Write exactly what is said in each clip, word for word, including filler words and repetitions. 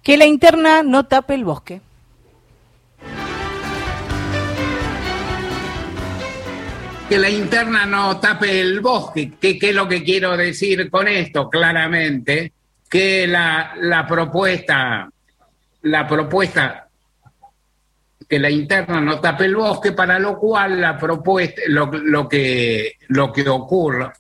Que la interna no tape el bosque. Que la interna no tape el bosque. ¿Qué, qué es lo que quiero decir con esto? Claramente, que la, la propuesta, la propuesta, que la interna no tape el bosque, para lo cual la propuesta, lo, lo que, lo que ocurre.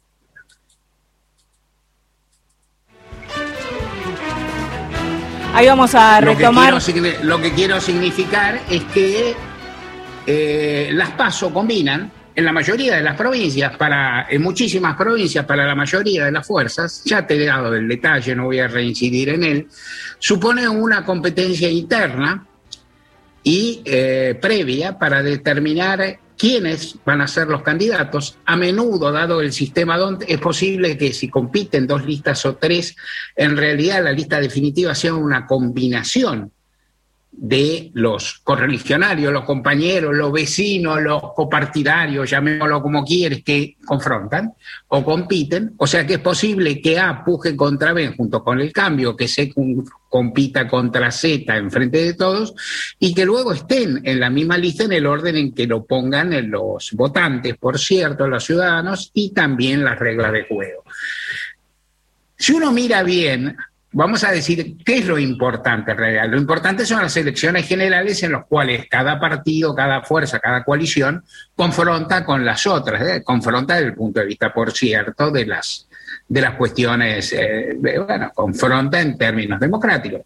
Ahí vamos a retomar. Lo que quiero, lo que quiero significar es que eh, las PASO combinan en la mayoría de las provincias, para, en muchísimas provincias, para la mayoría de las fuerzas, ya te he dado el detalle, no voy a reincidir en él, supone una competencia interna y eh, previa para determinar quiénes van a ser los candidatos. A menudo, dado el sistema donde es posible que si compiten dos listas o tres, en realidad la lista definitiva sea una combinación de los correligionarios, los compañeros, los vecinos, los copartidarios, llamémoslo como quieres, que confrontan o compiten. O sea que es posible que A puje contra B junto con el cambio, que C compita contra Z en frente de todos, y que luego estén en la misma lista en el orden en que lo pongan los votantes, por cierto, los ciudadanos, y también las reglas de juego. Si uno mira bien, vamos a decir qué es lo importante en realidad. Lo importante son las elecciones generales en las cuales cada partido, cada fuerza, cada coalición confronta con las otras, ¿eh? confronta desde el punto de vista, por cierto, de las, de las cuestiones, eh, bueno, confronta en términos democráticos.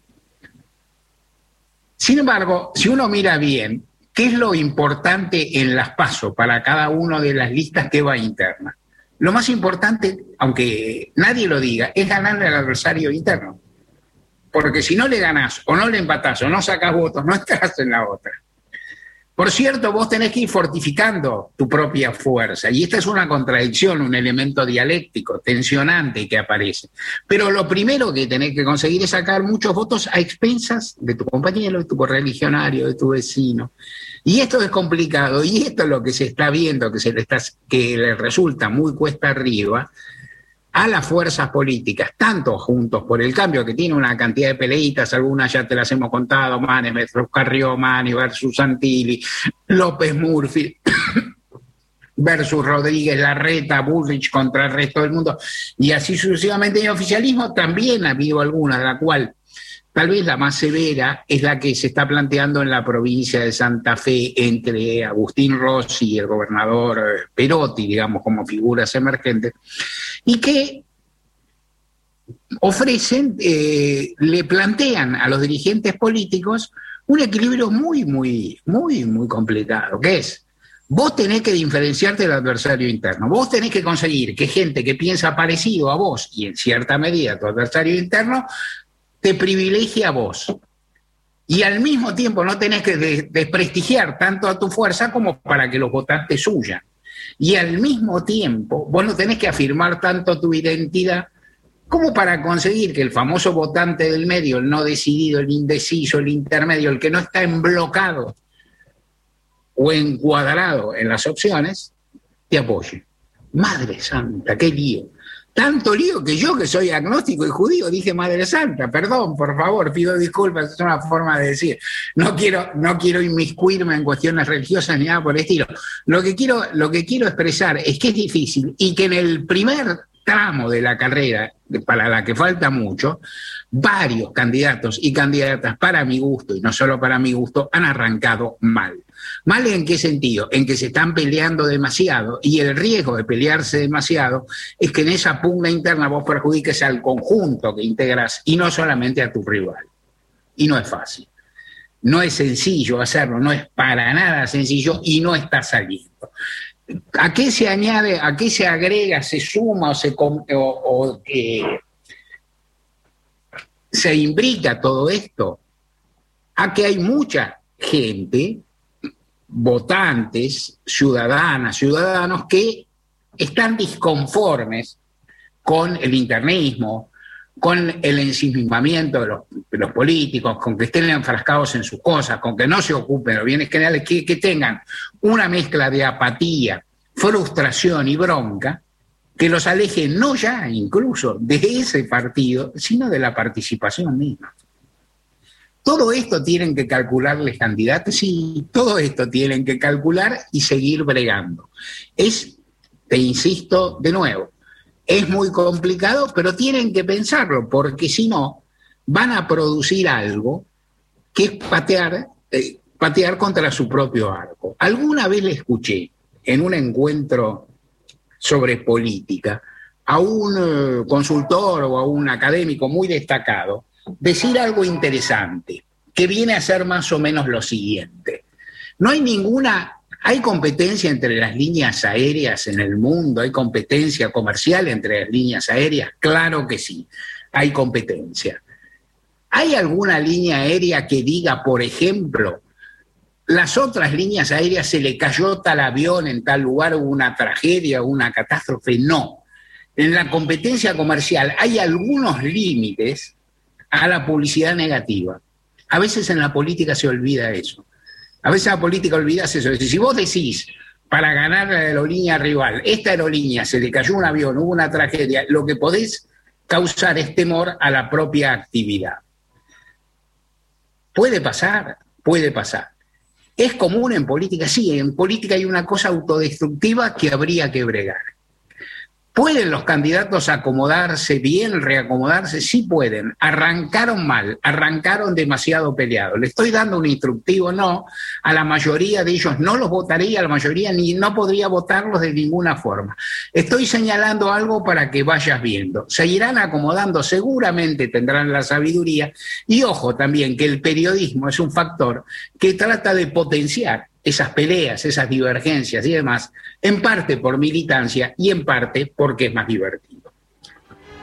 Sin embargo, si uno mira bien, ¿qué es lo importante en las PASO para cada una de las listas que va interna? Lo más importante, aunque nadie lo diga, es ganarle al adversario interno. Porque si no le ganás, o no le empatás, o no sacás votos, no estás en la otra. Por cierto, vos tenés que ir fortificando tu propia fuerza. Y esta es una contradicción, un elemento dialéctico, tensionante que aparece. Pero lo primero que tenés que conseguir es sacar muchos votos a expensas de tu compañero, de tu correligionario, de tu vecino. Y esto es complicado, y esto es lo que se está viendo, que, se le, está, que le resulta muy cuesta arriba a las fuerzas políticas, tanto Juntos por el Cambio, que tiene una cantidad de peleitas, algunas ya te las hemos contado, Manes versus Carrió, Mani versus Santilli, López Murphy versus Rodríguez Larreta, Bullrich contra el resto del mundo, y así sucesivamente. En el oficialismo también ha habido alguna, de la cual tal vez la más severa es la que se está planteando en la provincia de Santa Fe entre Agustín Rossi y el gobernador Perotti, digamos, como figuras emergentes, y que ofrecen, eh, le plantean a los dirigentes políticos un equilibrio muy, muy, muy, muy complicado, que es: vos tenés que diferenciarte del adversario interno, vos tenés que conseguir que gente que piensa parecido a vos y en cierta medida a tu adversario interno te privilegie a vos. Y al mismo tiempo no tenés que de- desprestigiar tanto a tu fuerza como para que los votantes huyan. Y al mismo tiempo vos no tenés que afirmar tanto tu identidad como para conseguir que el famoso votante del medio, el no decidido, el indeciso, el intermedio, el que no está emblocado o encuadrado en las opciones, te apoye. Madre santa, qué lío. Tanto lío que yo, que soy agnóstico y judío, dije Madre Santa, perdón, por favor, pido disculpas, es una forma de decir. No quiero, no quiero inmiscuirme en cuestiones religiosas ni nada por el estilo. Lo que quiero, lo que quiero expresar es que es difícil y que en el primer tramo de la carrera, para la que falta mucho, varios candidatos y candidatas, para mi gusto, y no solo para mi gusto, han arrancado mal. ¿Mal en qué sentido? En que se están peleando demasiado, y el riesgo de pelearse demasiado es que en esa pugna interna vos perjudiques al conjunto que integras y no solamente a tu rival. Y no es fácil. No es sencillo hacerlo, no es para nada sencillo y no está saliendo. ¿A qué se añade, a qué se agrega, se suma o se, o, o, eh, se imbrica todo esto? A que hay mucha gente, votantes, ciudadanas, ciudadanos que están disconformes con el internismo, con el ensimismamiento de los, de los políticos, con que estén enfrascados en sus cosas, con que no se ocupen de los bienes generales, que, que tengan una mezcla de apatía, frustración y bronca que los aleje no ya incluso de ese partido, sino de la participación misma. Todo esto tienen que calcular los candidatos, sí, todo esto tienen que calcular y seguir bregando. Es, te insisto de nuevo, es muy complicado, pero tienen que pensarlo, porque si no, van a producir algo que es patear, eh, patear contra su propio arco. Alguna vez le escuché en un encuentro sobre política a un uh, consultor o a un académico muy destacado decir algo interesante, que viene a ser más o menos lo siguiente. No hay ninguna, hay competencia entre las líneas aéreas en el mundo, hay competencia comercial entre las líneas aéreas, claro que sí, hay competencia. ¿Hay alguna línea aérea que diga, por ejemplo, las otras líneas aéreas se le cayó tal avión en tal lugar, hubo una tragedia, una catástrofe? No. En la competencia comercial hay algunos límites a la publicidad negativa. A veces en la política se olvida eso. A veces en la política olvidas eso. Es decir, si vos decís, para ganar la aerolínea rival, esta aerolínea se le cayó un avión, hubo una tragedia, lo que podés causar es temor a la propia actividad. Puede pasar, puede pasar. ¿Es común en política? Sí, en política hay una cosa autodestructiva que habría que bregar. ¿Pueden los candidatos acomodarse bien, reacomodarse? Sí pueden. Arrancaron mal, arrancaron demasiado peleados. Le estoy dando un instructivo, no. A la mayoría de ellos no los votaría, a la mayoría ni no podría votarlos de ninguna forma. Estoy señalando algo para que vayas viendo. Se irán acomodando, seguramente tendrán la sabiduría. Y ojo también que el periodismo es un factor que trata de potenciar esas peleas, esas divergencias y demás, en parte por militancia y en parte porque es más divertido.